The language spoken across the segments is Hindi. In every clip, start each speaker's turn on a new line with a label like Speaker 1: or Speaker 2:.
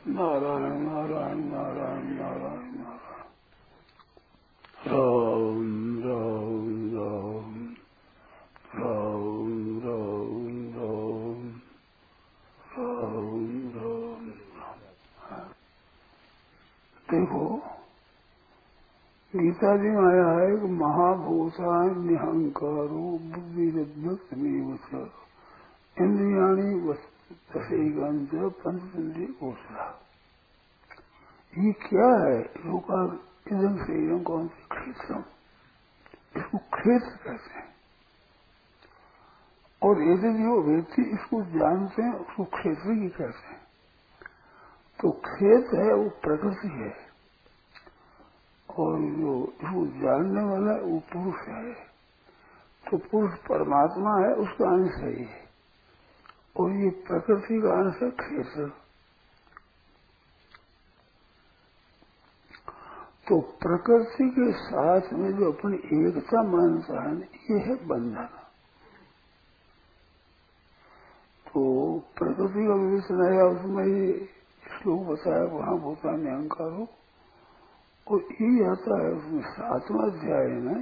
Speaker 1: नारायण नारायण नारायण नारायण नारायण। राम राम राम राम राम राम राम राम। देखो गीता जी में आया है कि महाभूतान निहंकारो बुद्धिरद्भक्तमेव इंद्रियाणी वसैकांच पंचेंद्रिय कोशा। ये क्या है? रोका इधम शरीरम कौन से क्षेत्रम, इसको क्षेत्र कहते हैं। और यदि जो व्यक्ति इसको जानते हैं उसको क्षेत्र ही कहते हैं। तो क्षेत्र है वो प्रकृति है, और जो इसको जानने वाला है वो पुरुष है। तो पुरुष परमात्मा है, उसका अंश है ये, और ये प्रकृति का अंश है क्षेत्र। तो प्रकृति के साथ में जो अपनी एकता मानता है ये है बंधन। तो प्रकृति का विवेचन आया, उसमें ये श्लोक बताया वहां भूतान अहंकार हो, और ये आता है उसमें 7वां अध्याय में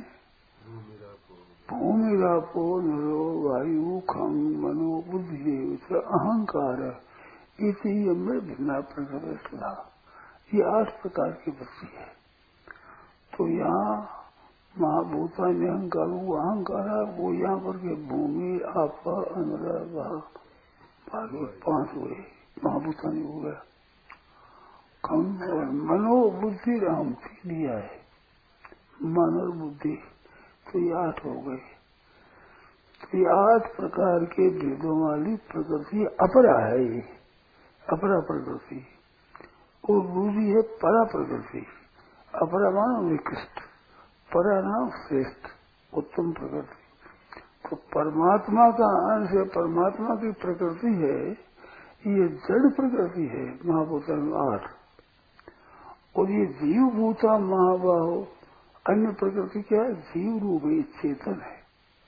Speaker 1: भूमि रापो नरो वायु खं मनो बुद्धि अहंकार इसी में भिन्ना प्रकृति। ये 8 प्रकार की वृत्ति है। तो यहाँ महाभूता में अहंकार वो यहाँ पर के भूमि आप अनुराग बाकी 5 हुए, महाभूता नहीं हो गया। कम और मनो बुद्धि राम 3 दिया है, मन और बुद्धि, तो ये 8 हो गए। तो ये 8 प्रकार के भेदों वाली प्रकृति अपरा है, ये अपरा प्रकृति। और दूसरी है परा प्रकृति। अपरा मानो निकृष्ट, परा नाम श्रेष्ठ उत्तम प्रकृति। तो परमात्मा का अंश है, परमात्मा की प्रकृति है, ये जड़ प्रकृति है महाभूता 8। और ये जीव भूता महाबाहो अन्य प्रकृति क्या है? जीव रूप है, चेतन है,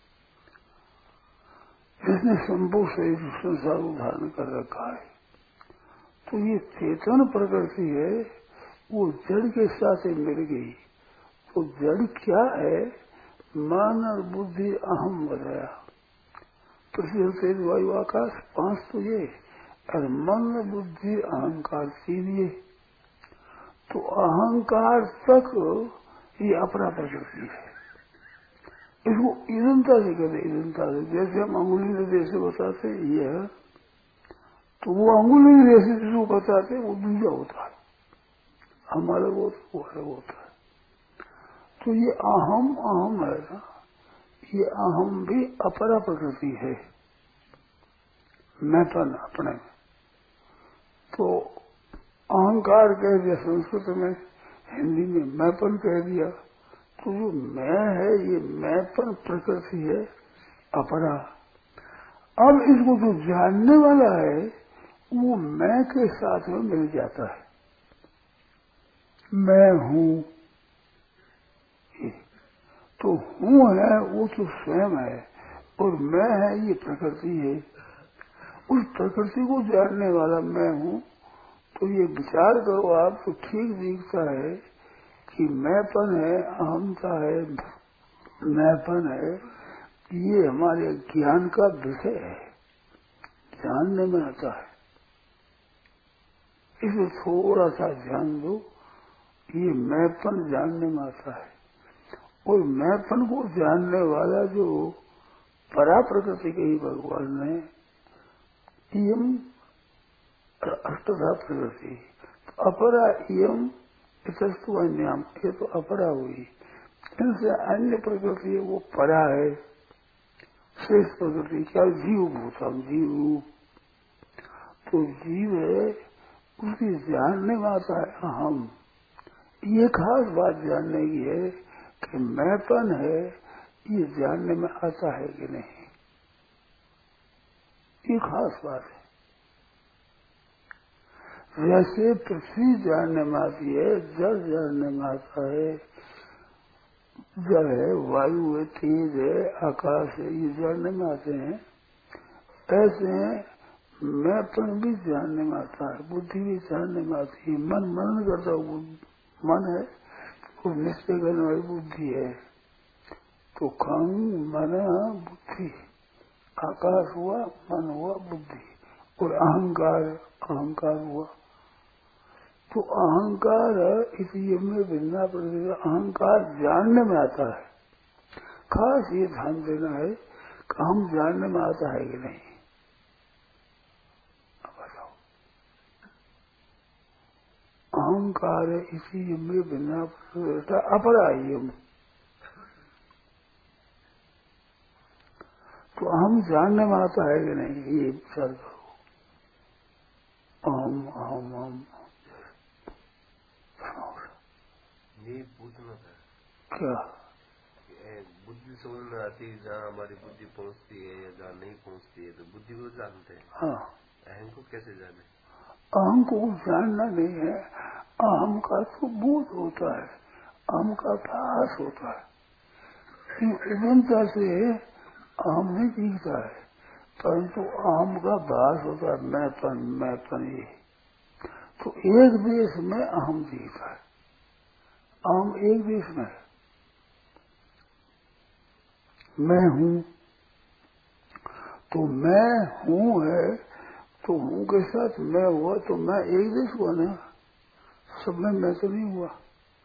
Speaker 1: जिसने संभव से संसार धारण कर रखा है। तो ये चेतन प्रकृति है, वो जड़ के साथ मिल गई। तो जड़ क्या है? मन और बुद्धि अहम बताया, पृथ्वी तेज वायु आकाश 5 तो ये, और मन बुद्धि अहंकार 3 ये। तो अहंकार तक ये अपरा प्रकृति है। इसको ईदनता से कहते, ईदनता से। जैसे हम अंगुली निर्देश से बताते ये है, तो वो अंगुली निर्देश जिसको बताते वो दूसरा होता है, हमारा वो अलग होता है। तो ये अहम अहम है ना, ये अहम भी अपरा प्रकृति है, मैंपन अपने। तो अहंकार कह दिया संस्कृत में, हिंदी में मैंपन कह दिया। तो जो मैं है ये मैंपन प्रकृति है अपरा। अब इसको जो जानने वाला है वो मैं के साथ में मिल जाता है। मैं हूँ, तो हूँ है वो तो स्वयं है, और मैं है ये प्रकृति है। उस प्रकृति को जानने वाला मैं हूँ। तो ये विचार करो आप तो ठीक दिखता है कि मैंपन है, अहमता है, मैंपन है, ये हमारे ज्ञान का विषय है, जानने में आता है। इसमें थोड़ा सा ध्यान दो, ये मैंपन जानने में आता है। और मैंपन को जानने वाला जो परा प्रकृति के ही भगवान ने इयम अष्टधा प्रकृति, अपरा इयम इतस्तु अन्याम, ये तो अपरा हुई। इनसे अन्य प्रकृति है वो परा है, श्रेष्ठ प्रकृति क्या? जीव भूतम, जीव रूप। तो जीव है, उसकी जानने में आता है अहम। ये खास बात जानने की है कि मैंपन है, ये जानने में आता है कि नहीं, ये खास बात है। जैसे पृथ्वी जानने में आती है, जल जानने में आता है, जल है, वायु है, तेज है, आकाश है, ये जानने में आते हैं। ऐसे मैंपन भी जानने में आता है, बुद्धि भी जानने में आती है। मन मनन करता हूँ, मन है वो निश्चय करने वाली बुद्धि है। तो खंग मन बुद्धि, आकाश हुआ, मन हुआ, बुद्धि और अहंकार, अहंकार हुआ। तो अहंकार इसी में भिन्ना प्रति अहंकार जानने में आता है। खास ये ध्यान देना है कि हम जानने में आता है कि नहीं। बताओ, अहंकार इसी में भिन्ना प्रति अपरायम। तो हम जानने में आता है कि नहीं, ये विचार करो। अहम अहम अहम
Speaker 2: ये पूछना था
Speaker 1: क्या
Speaker 2: बुद्धि समझ में आती है जहाँ हमारी बुद्धि पहुँचती है या जहाँ नहीं पहुँचती है, तो बुद्धि को जानते हैं।
Speaker 1: हाँ,
Speaker 2: अहम को कैसे जाने?
Speaker 1: अहम को जानना नहीं है, अहम का तो बोध होता है, अहम का भास होता है। इवनता से अहम नहीं दिखता है, परंतु अहम का भास होता है, मैंपन ये। तो एक देश में अहम दिखता है, अहम एक देश में है। मैं हूँ, तो मैं हूँ है, तो हूँ के साथ मैं हुआ, तो मैं एक देश हुआ ना, सब में मैं तो नहीं हुआ।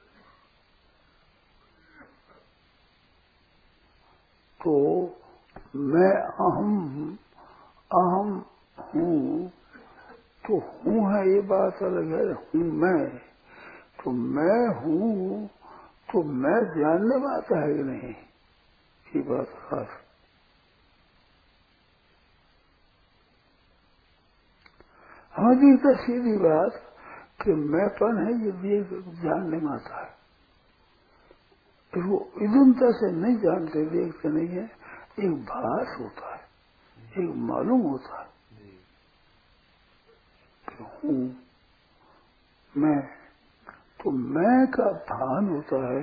Speaker 1: तो मैं अहम अहम हूँ, तो हूँ है ये बात अलग है, हूँ मैं। तो मैं हूँ, तो मैं जानने में आता है कि नहीं, ये बात खास। हमारी तो सीधी बात कि मैंपन है, ये भी जानने में आता है। वो इदुनता से नहीं जानते, देखते नहीं है, एक भास होता है, एक मालूम होता है कि हूँ मैं। तो मैं का भान होता है,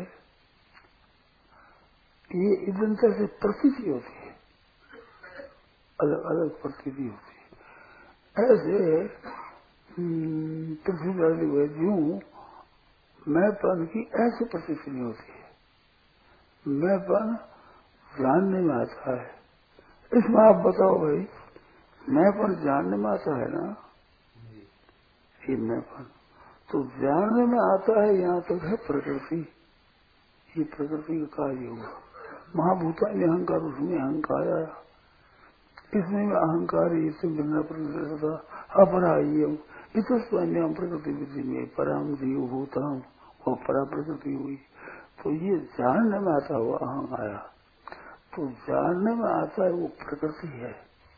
Speaker 1: ये इदुनता से प्रतीति होती है, अलग अलग प्रतीति होती है। ऐसे पृथ्वी वाली यूं मैंपन की ऐसी प्रतीति नहीं होती है। मैंपन जानने में आता है। इसमें आप बताओ भाई, मैंपन जानने में आता है ना, ये मैंपन तो जानने में आता है। यहाँ तक है प्रकृति, ये प्रकृति का कार्य हुआ। महाभूता में अहंकार, उसमें अहंकार आया, इसमें अहंकार इससे भिन्न प्रकृति अपराह्यम इत स्वयं प्रकृति विधि में परम जीव भूतम, वो परा प्रकृति हुई। तो ये जानने में आता हुआ अहम आया। तो जानने में आता है वो प्रकृति है।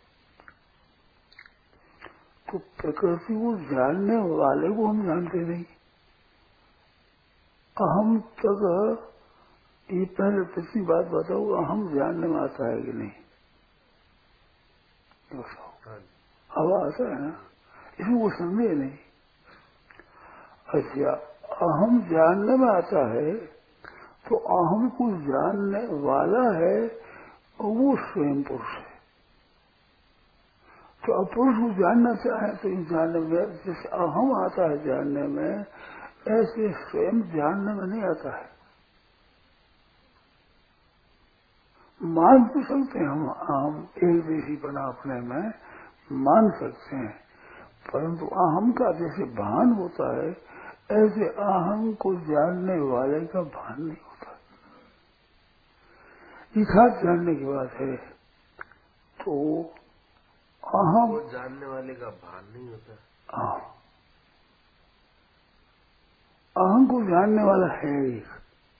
Speaker 1: तो प्रकृति को जानने वाले को हम जानते नहीं। अहम तक ये पहले पिछली बात बताओ, अहम जानने में आता है कि नहीं, हवा आता है ना, इसमें वो संदेह नहीं। अच्छा, अहम जानने में आता है, तो अहम को जानने वाला है वो स्वयं पुरुष है। तो अब पुरुष को जानना चाहे तो इन जानने में, जैसे अहम आता है जानने में, ऐसे स्वयं जानने में नहीं आता है। मान तो सकते हैं हम एक देशी बना अपने में मान सकते हैं, परंतु अहम का जैसे भान होता है, ऐसे अहम को जानने वाले का भान नहीं होता। यथार्थ जानने की बात है। तो अहम
Speaker 2: वो जानने वाले का भान नहीं होता।
Speaker 1: अहम को जानने वाला है एक।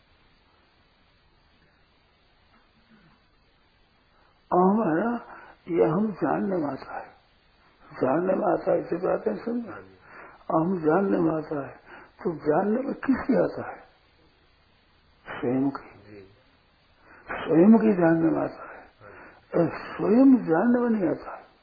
Speaker 1: अहम है ना, ये हम जानने में आता है, जानने में आता है, इसे बात है समझा। अहम जानने में आता है, तो जानने में किसकी आता है, स्वयं की, स्वयं की जानने में आता है। स्वयं जानने में नहीं आता है।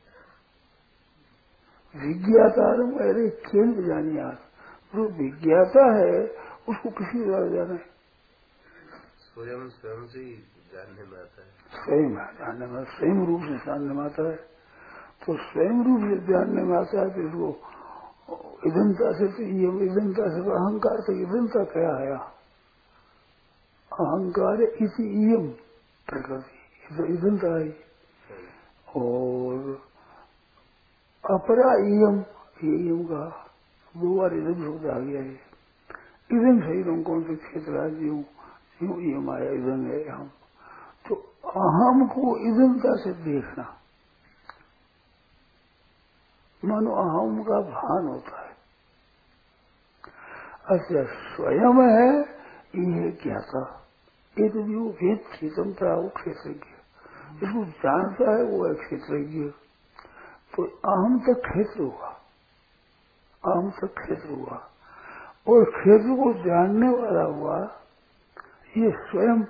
Speaker 1: विज्ञाता अरे खेल में जानिए आप, जो विज्ञाता है उसको किसी द्वारा जाना है,
Speaker 2: स्वयं स्वयं से ही जानने में आता है।
Speaker 1: स्वयं जानने में, स्वयं रूप से जानने में आता है। तो तो स्वयं रूप से जानने में आता है कि इसको इदंता से इदंता से अहंकार से इदंता क्या आया? अहंकार इसी इयम प्रकृति इदंता आई और अपरा इयम का 2 बार इदम शब्द आ गया है। इदम शरीरों कौन से क्षेत्र है यूं इयम आया इदम है हम। तो अहम को इदमता से देखना मानो अहम का भान होता है। अच्छा स्वयं है ये क्या था? ये तो जो वेद क्षेत्रता वो क्षेत्रज्ञ इसको जानता है वो है क्षेत्रज्ञ। तो अहम तक क्षेत्र हुआ, अहम तक क्षेत्र हुआ और क्षेत्र को जानने वाला हुआ ये स्वयं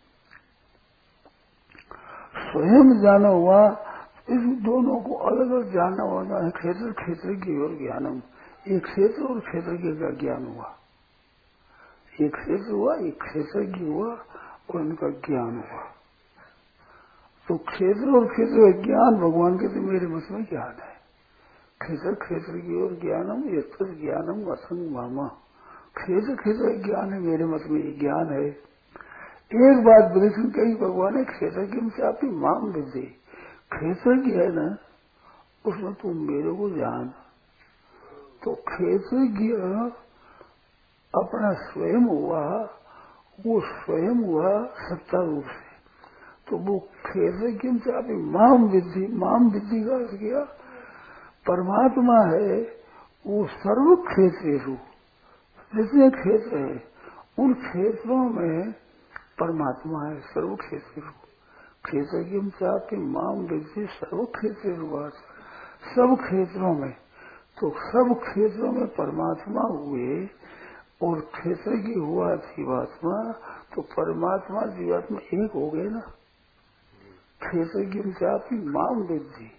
Speaker 1: जाना हुआ। इस दोनों को अलग अलग जानना होना है। क्षेत्र क्षेत्रज्ञ और ज्ञानम, एक क्षेत्र और क्षेत्रज्ञ का ज्ञान हुआ। एक क्षेत्र हुआ, एक क्षेत्रज्ञ हुआ और उनका ज्ञान हुआ। तो क्षेत्र और क्षेत्र का ज्ञान भगवान के तो मेरे मत में ज्ञान है। क्षेत्र क्षेत्रज्ञ और ज्ञानम यत्र ज्ञानम असंग मामा। क्षेत्र क्षेत्र ज्ञान है मेरे मत में ये ज्ञान है। एक बात विलक्षण कही भगवान ने क्षेत्रज्ञ से आपकी माम विधि क्षेत्रज्ञ है ना उसमें तुम मेरे को जान। तो क्षेत्रज्ञ अपना स्वयं हुआ, वो स्वयं हुआ सत्ता रूप से। तो वो क्षेत्रज्ञ से आपकी माम विधि का अर्थ किया परमात्मा है वो सर्व क्षेत्रेषु जितने क्षेत्र है उन क्षेत्रों में परमात्मा है। सर्व क्षेत्रेषु क्षेत्रज्ञ चापी माम विधि सर्व क्षेत्र सब क्षेत्रों में। तो सब क्षेत्रों में परमात्मा हुए और क्षेत्रज्ञ हुआ जीवात्मा। तो परमात्मा जीवात्मा एक हो गए ना। क्षेत्रज्ञ चापी माम विधि।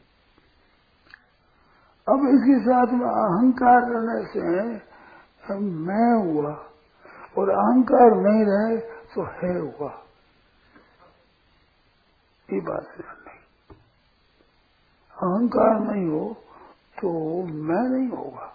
Speaker 1: अब इसके साथ में अहंकार रहने से मैं हुआ और अहंकार नहीं रहे तो है हुआ। ये बात नहीं। अहंकार नहीं हो तो मैं नहीं होगा।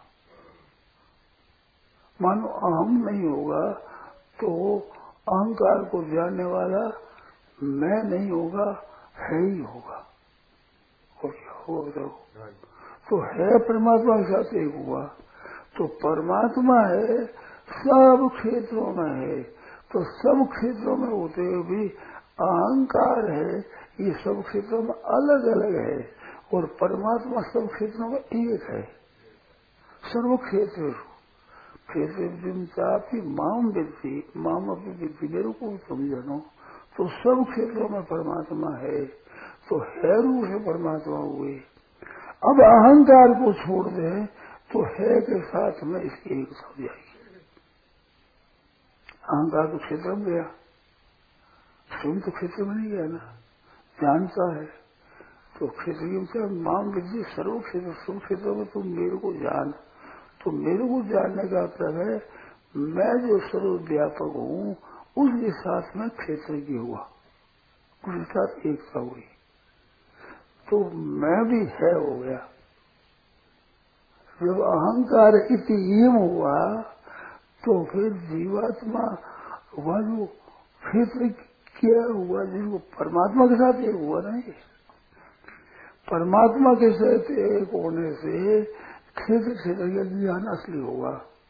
Speaker 1: मानो अहम नहीं होगा तो अहंकार को जानने वाला मैं नहीं होगा, है ही होगा। और क्या होगा बताओ? तो है परमात्मा के साथ एक हुआ। तो परमात्मा है सब क्षेत्रों में है। तो सब क्षेत्रों में होते हुए भी अहंकार है ये सब क्षेत्रों में अलग अलग है और परमात्मा सब क्षेत्रों में एक है। सर्व क्षेत्र क्षेत्र माम विद्धि माम अपनी विद्धि मेरे को समझनो। तो सब क्षेत्रों में परमात्मा है तो है रूप से परमात्मा हुए। अब अहंकार को छोड़ दें तो है के साथ में इसकी एक हो जाएगी। अहंकार तो क्षेत्र में गया, स्वयं तो क्षेत्र में नहीं गया ना, जानता है। तो क्षेत्र माम विधि सर्व क्षेत्र सब क्षेत्रों में तुम मेरे को जान। तो मेरे को जानने का मतलब है मैं जो सर्वव्यापक हूँ उसके साथ में क्षेत्रज्ञ हुआ, उसके साथ एकता हुई तो मैं भी है हो गया। जब अहंकार इतिम हुआ तो फिर जीवात्मा हुआ जो क्षेत्र क्या हुआ जिसको परमात्मा के साथ एक हुआ नहीं। परमात्मा के साथ एक होने से क्षेत्र क्षेत्र का ज्ञान असली होगा।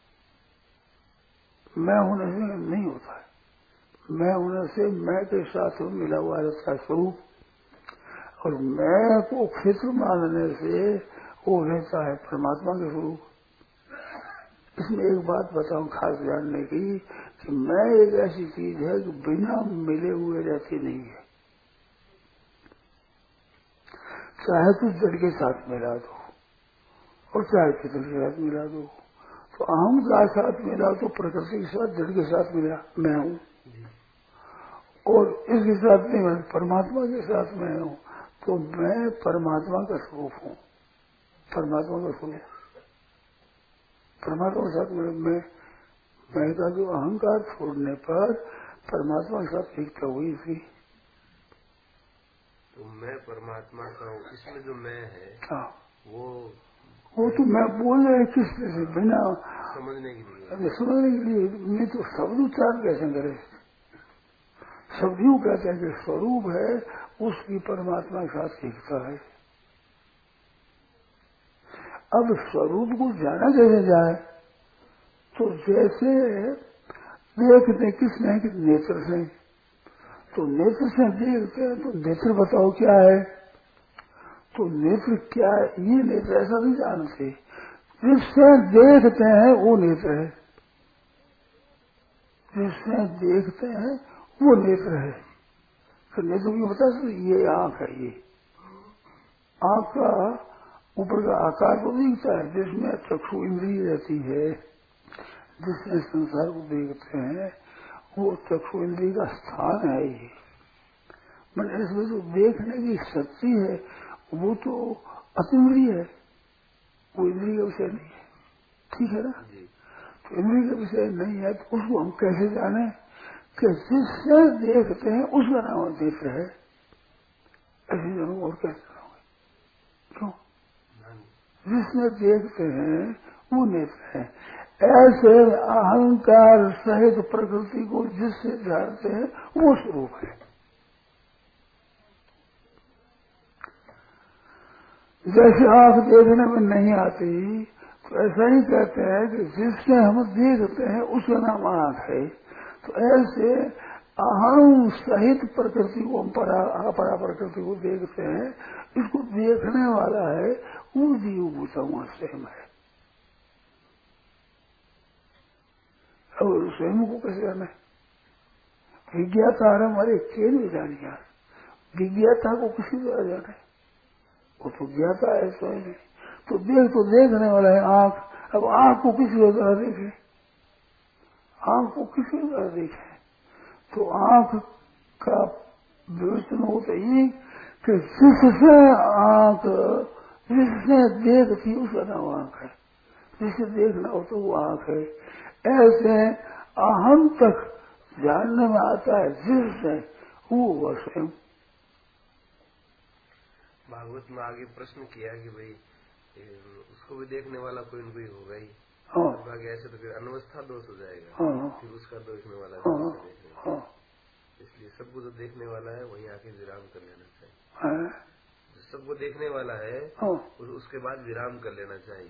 Speaker 1: मैं होने से नहीं होता है। मैं होने से मैं के साथ मिला हुआ रहता है स्वरूप और मैं को क्षेत्र मानने से वो रहता है परमात्मा के स्वरूप। इसमें एक बात बताऊं खास जानने की कि मैं एक ऐसी चीज है कि बिना मिले हुए रहती नहीं है। चाहे तो जड़ के साथ मिला दो और चाहे चित्र के साथ मिला दो। तो अहम के साथ मिला तो प्रकृति के साथ जड़ के साथ मिला मैं हूँ और इसके साथ नहीं मैं परमात्मा के साथ मैं हूँ। तो मैं परमात्मा का स्वरूप हूँ। परमात्मा का स्वरूप परमात्मा के साथ मैं का जो अहंकार छोड़ने पर परमात्मा के साथ एकता हुई थी।
Speaker 2: तो मैं परमात्मा का हूँ, इसमें जो मैं है
Speaker 1: वो तो मैं बोल रहे किस तरह से बिना
Speaker 2: समझने के लिए,
Speaker 1: समझने के लिए नहीं तो शब्द उच्चारण कैसे करे। शब्द यूँ कहते हैं कि स्वरूप है उसकी परमात्मा के साथ एकता है। अब स्वरूप को जाना कैसे जाए, तो जैसे देखते किसने कि नेत्र से, तो नेत्र से देखते हैं तो नेत्र बताओ क्या है, तो नेत्र क्या है, ये नेत्र ऐसा नहीं जानते, जिससे देखते हैं वो नेत्र है, जिससे देखते हैं वो नेत्र है। तो नेत्र को बता सकते ये आंख है, ये आंख का ऊपर का आकार तो दिखता है, जिसमें चक्षु इंद्रिय रहती है, जिसमें संसार को देखते हैं वो चक्षु इंद्रिय का स्थान है। ये मैंने इसमें जो देखने की शक्ति है वो तो अतीन्द्रिय है, वो इंद्रिय का विषय नहीं है, ठीक है ना। तो इंद्रिय का विषय नहीं है तो उसको हम कैसे जाने कि जिससे देखते हैं उसका नाम नेत्र है। ऐसे जनों और कैसे जानोगे, क्यों, जिसमें देखते हैं वो नेत्र है। ऐसे अहंकार सहित प्रकृति को जिससे जानते हैं वो स्वरूप है। जैसे आंख देखने में नहीं आती तो ऐसा ही कहते हैं कि जिससे हम देखते हैं उसका नाम आंख है। तो ऐसे अहम सहित प्रकृति को हम अपरा प्रकृति को देखते हैं, इसको देखने वाला है वो जीव भूतों स्वयं है। और स्वयं को कैसे जाना है, विज्ञाता हमारे खेल में जानिए, विज्ञाता को किसी द्वारा जाना है, वो तो ज्ञाता है स्वयं। तो देखने वाला है आंख। अब आंख को किसी द्वारा देखे, आंख को किसी द्वारा देखे, तो आंख का विवेचन होता ही कि जिससे आंख जिससे देखती उसका नाम आंख है, जिससे देखना हो तो वो आंख है। ऐसे अहम तक जानने में आता है जिससे वो स्वयं।
Speaker 2: भागवत में आगे प्रश्न किया कि भाई उसको भी देखने वाला कोई न कोई होगा ही, आगे ऐसे तो फिर अनवस्था दोष हो जाएगा, फिर उसका देखने वाला इसलिए सबको जो देखने वाला है वहीं आके विराम कर लेना चाहिए। सबको देखने वाला है उसके बाद विराम कर लेना चाहिए।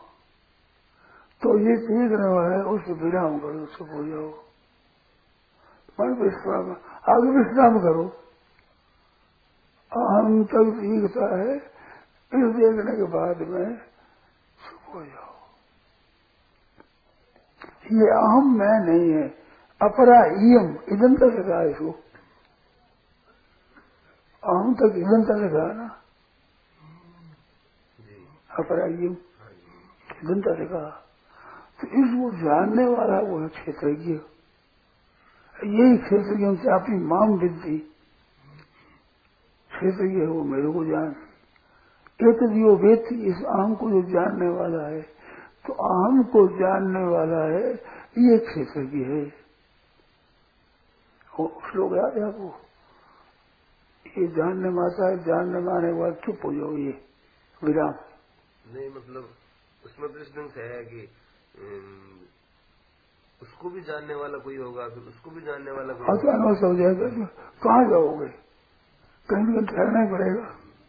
Speaker 1: तो ये देखने वाला है उससे विराम करो, उसको हो जाओ, मन विश्राम, आगे विश्राम करो। अहम तक दिखता है, इस देखने के बाद में चुप हो जाओ। ये अहम मैं नहीं है, अपरा इयम इदंता लगा है, इसको अहम तक इदंता लगा ना, अपरा इयम इदंता लगा। तो इसको जानने वाला वो है क्षेत्रज्ञ। यही क्षेत्रज्ञ से अपनी माम विद्धि, क्षेत्रज्ञ है वो मेरे को जान। एक जो व्यक्ति इस अहम को जो जानने वाला है, तो अहम को जानने वाला है ये क्षेत्रज्ञ है। श्लोक याद है आपको, ये जानने में आता है, जानने में आने के बाद चुप हो जाओ, ये विराम
Speaker 2: नहीं। मतलब उसमें प्रश्न है कि उसको भी जानने वाला कोई होगा, फिर उसको भी जानने वाला कोई होगा।
Speaker 1: अचानक हो जाएगा, कहाँ जाओगे, कहीं भी ठहरना ही पड़ेगा।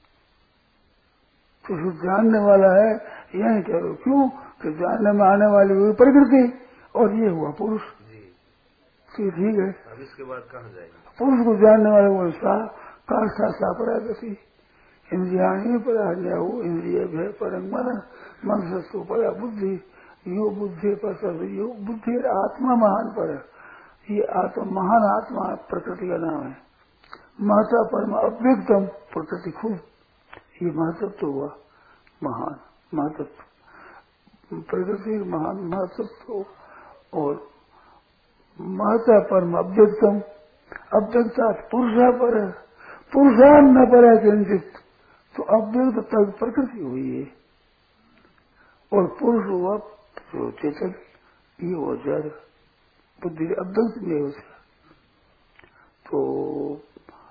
Speaker 1: तो जो जानने वाला है यही करो, क्यों कि जानने में आने वाली हुई प्रकृति और ये हुआ पुरुष। ठीक है,
Speaker 2: अब इसके बाद कहाँ जाएंगे?
Speaker 1: पुरुष को जानने वाले वो काष्ठा परागति, इंद्रियाणी पराज्ञा हो, इंद्रिय भय परम मन सस्तु परा बुद्धि, यो बुद्धि पर यो बुद्धि आत्मा महान पर। ये आत्मा महान आत्मा प्रकृति का नाम है। महत्व परम अव्यक्तम प्रकृति खुद, ये महत्व तो हुआ महान महत्व, प्रकृति महान महत्व। और महत्व परम अव्यक्तम, अव्यक्ता पुरुषा पर, पुरुषा न पर किंचित, तो अव्यक्त तक प्रकृति हुई है और पुरुष हुआ जो चेतन, ये हो जड़ बुद्धि अव्यक्त में हो। तो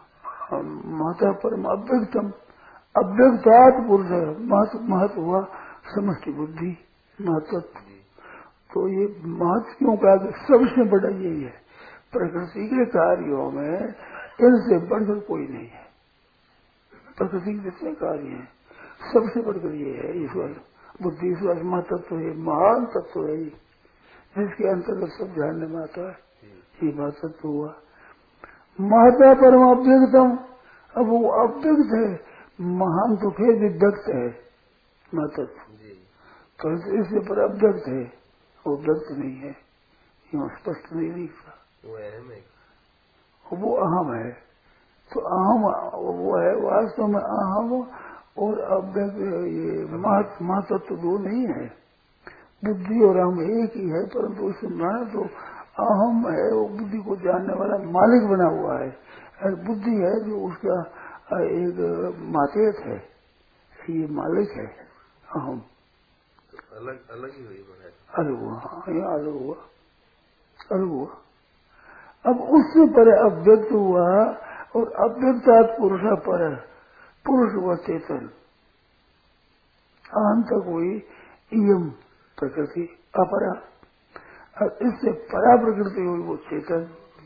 Speaker 1: महता परम अव्यक्तम, अव्यक्तात् पुरुष महत्व हुआ समष्टि बुद्धि महत्व। तो ये महत्व क्यों कहा? सबसे बड़ा यही है, प्रकृति के कार्यों में इनसे बढ़कर कोई नहीं है। प्रकृति के जितने कार्य हैं सबसे बढ़कर ये है ईश्वर बुद्धि, ईश्वर महतत्व है, महान तत्व है, जिसके अंतर्गत सब जानने में आता है, ये महतत्व हुआ। महता परम अव्यक्तम, अब वो अव्यक्त है, महान तो फिर भी व्यक्त है महतत्व, तो इससे पर अव्यक्त है, वो व्यक्त नहीं है, यूँ स्पष्ट नहीं दिखता,
Speaker 2: वो अहम है,
Speaker 1: वो अहम है। तो अहम वो है वास्तव में अहम और अव्यक्त, ये महतत्व दो नहीं है, बुद्धि और अहम एक ही है, परंतु उसमें तो अहम है वो बुद्धि को जानने वाला मालिक बना हुआ है, और बुद्धि है जो उसका एक मातेत है, ये मालिक है अहम।
Speaker 2: अलग अलग ही हुई,
Speaker 1: अलग हुआ, यहाँ अलग हुआ, अलग हुआ। अब उससे परे अव्यक्त हुआ, और अव्यक्तात् पुरुष पर पुरुष व चेतन, अहम तक हुई इयम प्रकृति अपरा, और इससे परा प्रकृति हुई वो चेतन।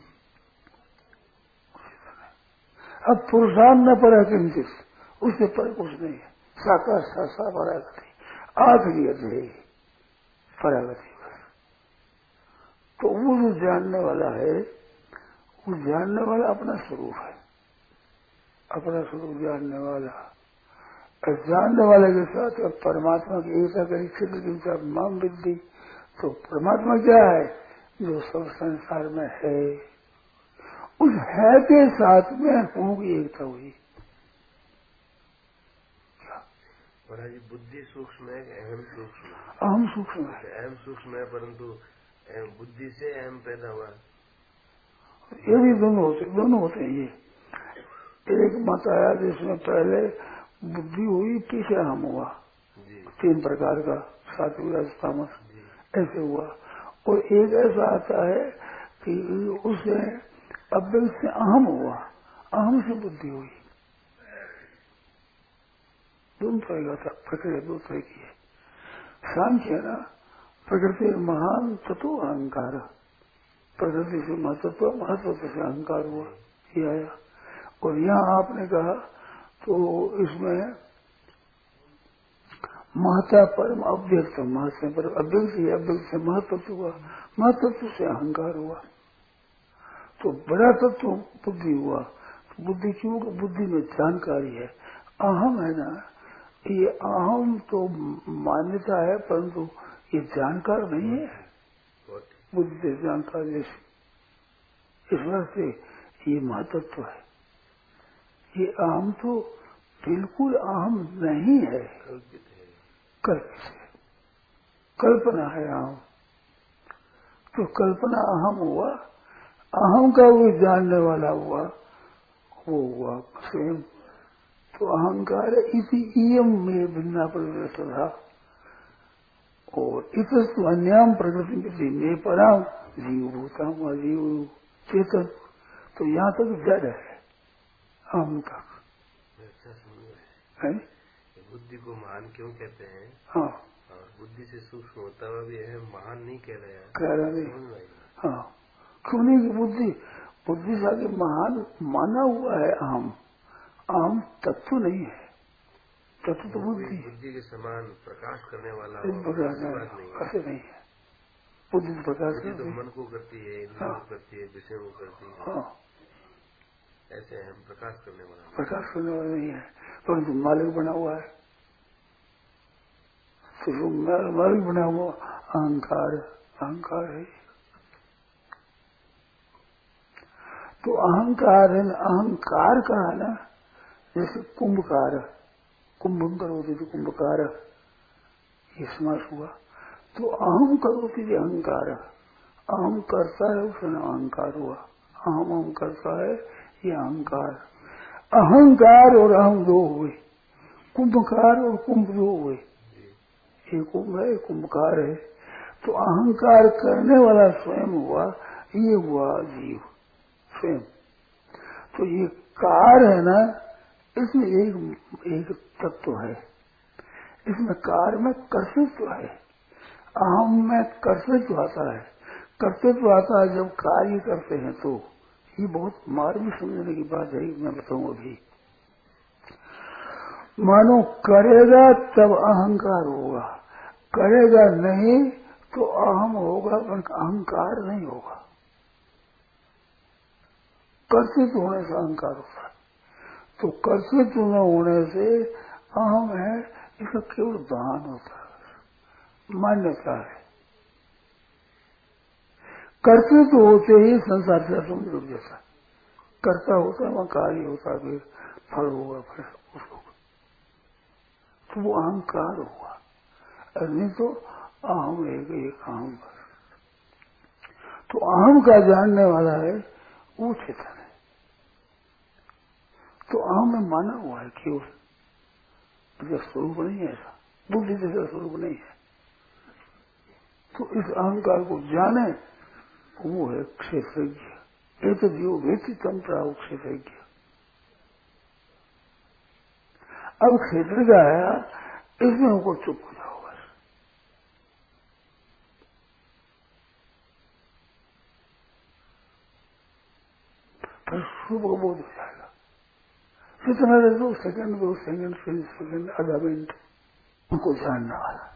Speaker 1: अब पुरुषान न परा किंचित, उससे पर कुछ नहीं है, साकार सा परागति, आखिरी अध्याय परागति बस। तो वो जो जानने वाला है, वो जानने वाला अपना स्वरूप है, अपना स्वरूप जानने वाला। और जानने वाले के साथ अब परमात्मा की एकता करी क्षेत्र की तरफ माम विद्धि, तो परमात्मा क्या है? जो सब संसार में है, उस है के साथ में हूँ की एकता हुई।
Speaker 2: महाराज जी बुद्धि सूक्ष्म है, अहम सूक्ष्म है?
Speaker 1: अहम सूक्ष्म है,
Speaker 2: अहम सूक्ष्म है, परंतु बुद्धि से अहम पैदा हुआ।
Speaker 1: ये भी दोनों होते हैं। ये एक मत आया जिसमें पहले बुद्धि हुई, पीछे अहम हुआ, तीन प्रकार का, सात्विक राजस तामस ऐसे हुआ। और एक ऐसा आता है कि उससे अव्यक्त से अहम हुआ, अहम से बुद्धि हुई। दोनों तरह का था, प्रकृति दो तरह की है। सांख्य है ना, प्रकृति महान तत्व अहंकार, प्रकृति से महत्व, महत्व से अहंकार हुआ, ये आया। और यहाँ आपने कहा तो इसमें महता परम अव्यक्त, महत्व पर अव्यक्त ही, अव्यक्त से महत्व हुआ, महत्व से अहंकार हुआ, तो बड़ा तत्व बुद्धि हुआ। तो बुद्धि क्यों? बुद्धि में जानकारी है, अहम है ना, ये अहम तो मान्यता है, परंतु ये जानकार नहीं है, बुद्धि से जानकार जैसे, इस वास्ते ये महत्व है। ये अहम तो बिल्कुल अहम नहीं है, कल्पित है, कल्पना है अहम। तो कल्पना अहम हुआ, अहम का वो जानने वाला हुआ, वो हुआ स्वयं। तो अहंकार इसी इयम में भिन्ना प्रवृत्त था, और इस अन्याम प्रकृति में पराम जीव भूता हुआ, जीव चेतन। तो यहाँ तक जड़ है, अहम तक है।
Speaker 2: बुद्धि को महान क्यों कहते हैं?
Speaker 1: हाँ,
Speaker 2: और बुद्धि से सूक्ष्म होता हुआ भी है, महान नहीं कह रहे हैं,
Speaker 1: कह रहे नहीं। हाँ, क्यों नहीं की बुद्धि से आगे महान माना हुआ है अहम, अहम तत्व नहीं है, तत्व तो
Speaker 2: बुद्धि के समान प्रकाश करने वाला
Speaker 1: ऐसे नहीं है। बुद्धि प्रकाश
Speaker 2: तो मन को करती है, इंद्रियों को करती है, विषय को करती है।
Speaker 1: हाँ,
Speaker 2: ऐसे हम प्रकाश करने वाला,
Speaker 1: प्रकाश करने वाला नहीं है, परंतु मालिक बना हुआ है। तो जो मालिक बना हुआ अहंकार, अहंकार है। तो अहंकार है, अहंकार का है ना, जैसे कुंभकार, कुंभम करोति थी कुंभकार, ये समास हुआ। तो अहम करोति थी अहंकार, अहम करता है उसने अहंकार हुआ, अहम करता है ये अहंकार। अहंकार और अहम दो हुए, कुंभकार और कुंभ दो हुए, ये कुंभ है, कुंभकार है। तो अहंकार करने वाला स्वयं हुआ, ये हुआ जीव स्वयं। तो ये कार है ना, इसमें एक तत्व है, इसमें कार में कर्तृत्व है, अहम में कर्तृत्व आता है। कर्तृत्व आता है जब कार्य करते हैं तो। ये बहुत मार्मिक समझने की बात है, मैं बताऊं अभी। मानो करेगा तब अहंकार होगा, करेगा नहीं तो अहम होगा, पर अहंकार नहीं होगा। कर्तृत्व होने से अहंकार होता है, तो कर्तृत्व न होने से अहम है, इसका केवल भान होता है, मान्यता है। कर्तृत्व होते ही संसार से असंग जुड़ जाता है। कर्ता होता है, वहां कार्य होता है, फिर फल होगा, फिर उसको तो वो अहंकार हुआ, और नहीं तो अहम एक अहम। तो अहम का जानने वाला है वो चेतन है। तो अहम में माना हुआ है केवल, जैसा स्वरूप नहीं है, ऐसा बुद्धि जैसा स्वरूप नहीं है। तो इस अहंकार को जाने वो है क्षेत्रज्ञ। एक तो जीव व्यक्तित्व प्राव क्षेत्रज्ञ। अब क्षेत्र का आया, इसमें उनको चुप हो जाओ बस। फिर शुभ बोध हो जाएगा। कितना देर 2 सेकंड फिर सेकंड, आधा मिनट उनको जानने वाला।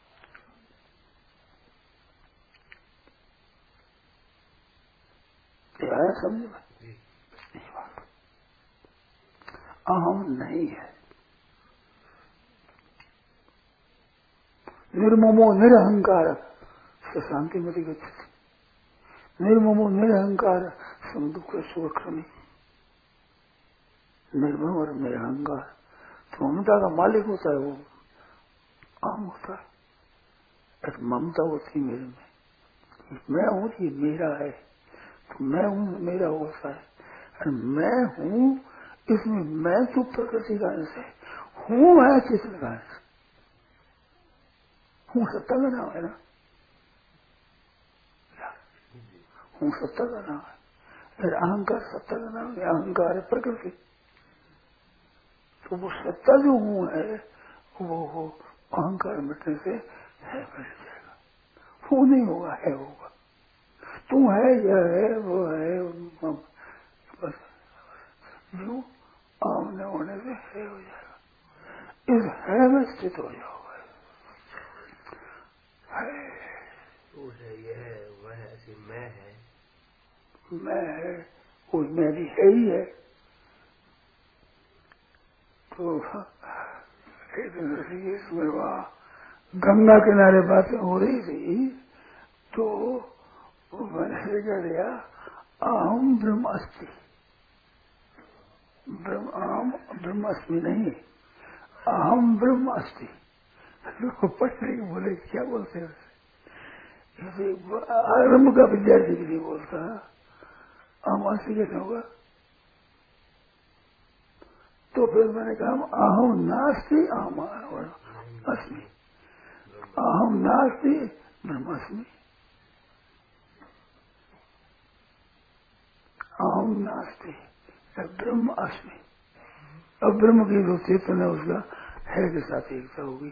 Speaker 1: आया समझ में? अहम नहीं है। निर्ममो निरहंकार से शांति मति गच्छति। निर्ममो निरहंकार सम दुख सुखमी। निर्मम और निरहंकार तो ममता का मालिक होता है, वो अहम होता है। एक ममता होती मेरे में, मैं हूं, ये मेरा है, तो मैं हूं मेरा होता है। और मैं हूं, इसमें मैं तो प्रकृति का अंश है, हूं है चेतन का अंश। हूं सत्ता का नाम है ना, हूं सत्ता का नाम है। फिर अहंकार सत्ता का नाम है, अहंकार है प्रकृति। तो वो सत्ता जो हूं है, वो अहंकार मिटने से है मिट जाएगा। वो नहीं होगा, है होगा। तू है, यह है, वो है, बस जो आमने होने से है हो जाएगा। इस है में स्थित हो जाओ।
Speaker 2: वो है, यह है, वह है, ऐसी मैं है,
Speaker 1: मैं है, वो मैं भी है ही है। तो एक दिन इसमें वहाँ गंगा किनारे बातें हो रही थी, तो मैंने क्या दिया, अहम ब्रह्मास्मि। अहम ब्रह्मास्मि नहीं, अहम ब्रह्मास्मि। लोग पढ़ने के बोले क्या बोलते हैं, आरंभ का विद्यार्थी भी नहीं बोलता, अहमास्मि कैसे होगा। तो फिर मैंने कहा अहम नास्ति अहम अस्मि, अहम नास्ति ब्रह्मास्मि, अहम नास्ति ब्रह्म अस्मि। अब ब्रह्म की जो चेतन है उसका है के साथ एकता होगी।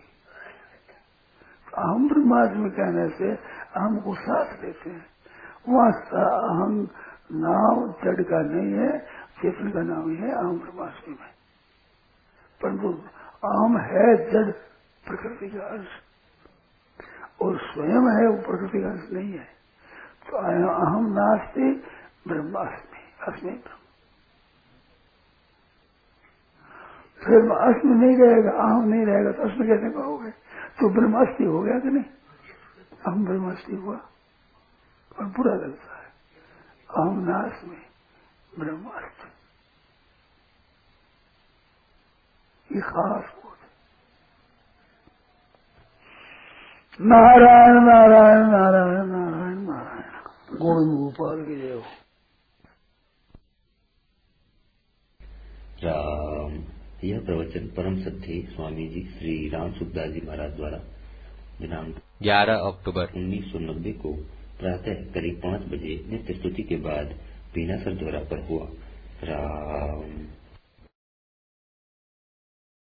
Speaker 1: अहम ब्रह्मास्मि कहने से अहम को साथ लेते हैं। वहां अहम नाम जड़ का नहीं है, चेतन का नाम ही है अहम ब्रह्मास्मि में। परंतु अहम है जड़ प्रकृति का अंश, और स्वयं है वो प्रकृति का अंश नहीं है। तो अहम नास्ति ब्रह्मास्मि, अस्मि ब्रह्म। फिर अस्मि नहीं रहेगा, अहम नहीं रहेगा, तो अस्मि कैसे कहोगे। तो ब्रह्मास्मि हो गया कि नहीं, अहम ब्रह्मास्मि हुआ, और बुरा लगता है। अहम नास्मि ब्रह्मास्मि, ये खास बोध। नारायण नारायण नारायण नारायण नारायण। गोविंद गोपाल की जय हो।
Speaker 3: राम। यह प्रवचन परम सत्य स्वामी जी श्री राम सुखदास जी महाराज द्वारा दिनांक 11 अक्टूबर 1990 को प्रातः करीब 5 बजे नित्य स्तुति के बाद बीनासर द्वारा पर हुआ। राम।